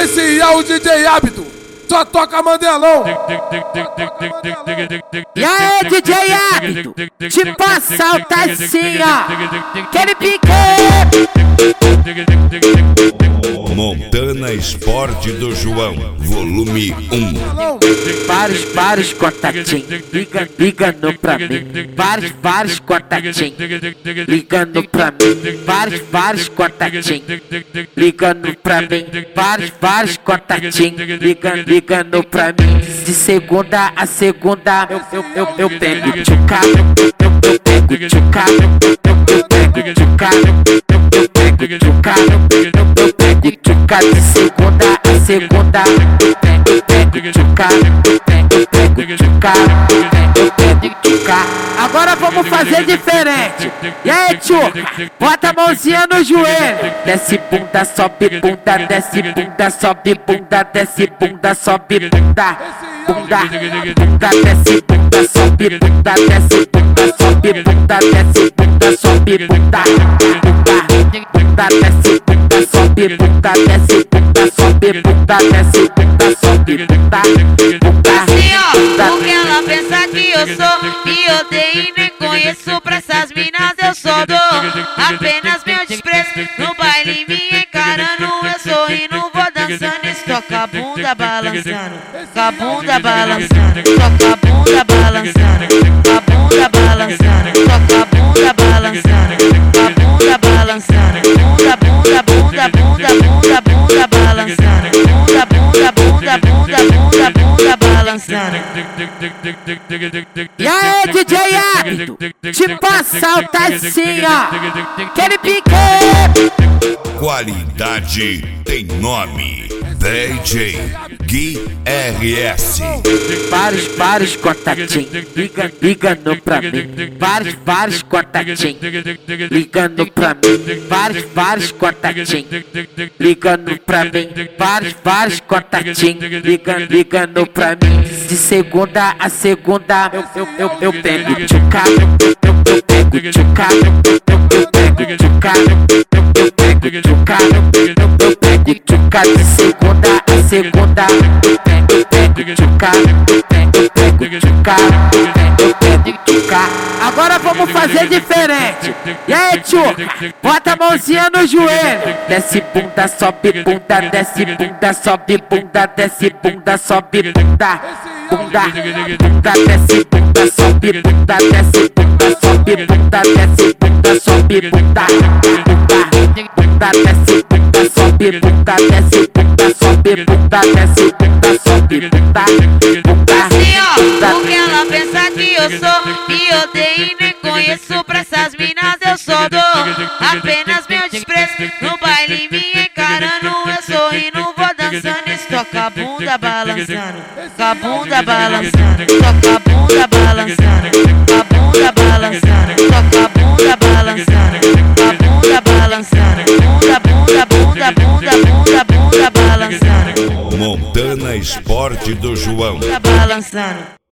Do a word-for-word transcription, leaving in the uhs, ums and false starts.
Esse é o D J Hábito, só toca Mandelão. E aí, D J Hábito, te passa assim, ó. Aquele pique. Montana Esporte do João, volume um. Vários, vários contatinhos, liga, ligando pra mim. Vários, vários contatinhos, ligando pra mim. Vários, vários contatinhos, ligando pra mim. Vários, vários contatinhos, liga, ligando pra mim. De segunda a segunda, eu, eu, eu, eu pego tchuca, eu, eu pego tchuca, eu pego tchuca, eu pego tchuca, eu pego tchuca. De segunda a segunda, eu pego tchuca, eu pego tchuca, eu pego tchuca. Agora vamos fazer diferente. E aí, tchuca, bota a mãozinha no joelho. Desce bunda, sobe bunda, desce bunda, sobe bunda, desce bunda, sobe bunda. Bunda, bunda, desce bunda, sobe bunda, desce bunda, sobe bunda, desce bunda, sobe bunda. Bunda, bunda, desce bunda, sobe bunda, desce bunda, sobe bunda, desce bunda, sobe bunda. Bunda, assim ó, porque ela pensa que eu sou e odeio e nem conheço. Pra essas minas eu só dou apenas meu desprezo. No baile me encarando, eu sorrindo, vou dançando. Toca a bunda balançando, toca a bunda balançando, toca a bunda balançando, a bunda balançando, toca a bunda balançando, a bunda balançando, bunda, bunda, bunda, bunda, bunda, bunda balançando, bunda, bunda, bunda, bunda, bunda, bunda balançando. e aí, D J Hábito, te passa assim, ó. Aquele pique. Qualidade tem nome. D J Gui R S. Vários, vários contatinhos, liga, ligando pra mim. Vários, vários contatinhos, ligando pra mim. Vários, vários contatinhos, ligando pra mim. Vários, vários contatinhos, liga, ligando pra mim. De segunda a segunda, eu, eu, eu, eu pego tchuca, eu, eu, eu pego tchuca, eu, eu pego tchuca, eu, eu pego tchuca, eu, eu pego tchuca. De segunda a segunda, eu pego, eu pego tchuca, eu pego, eu pego tchuca, eu pego tchuca. Agora vamos fazer diferente. E aí, tchuca, bota a mãozinha no joelho. Desce bunda, sobe bunda, desce bunda, sobe bunda, desce bunda, sobe bunda. Bunda, bunda, desce bunda, sobe bunda, desce bunda, sobe bunda, desce bunda, sobe bunda. Bunda, bunda, desce bunda, sobe bunda, desce bunda, sobe bunda, desce bunda, sobe bunda. Bunda, assim ó, porque ela pensa que eu sou e odeio e nem conheço. Pra essas minas eu só dou apenas meu desprezo. No baile me encarando, eu sorrindo, vou dançando. Toca a bunda balançando, toca a bunda balançando, toca a bunda balançando, a bunda balançando, toca a bunda balançando, a bunda balançando, bunda, bunda, bunda, bunda, bunda, bunda balançando. Montana Esporte do João. Bunda balançando.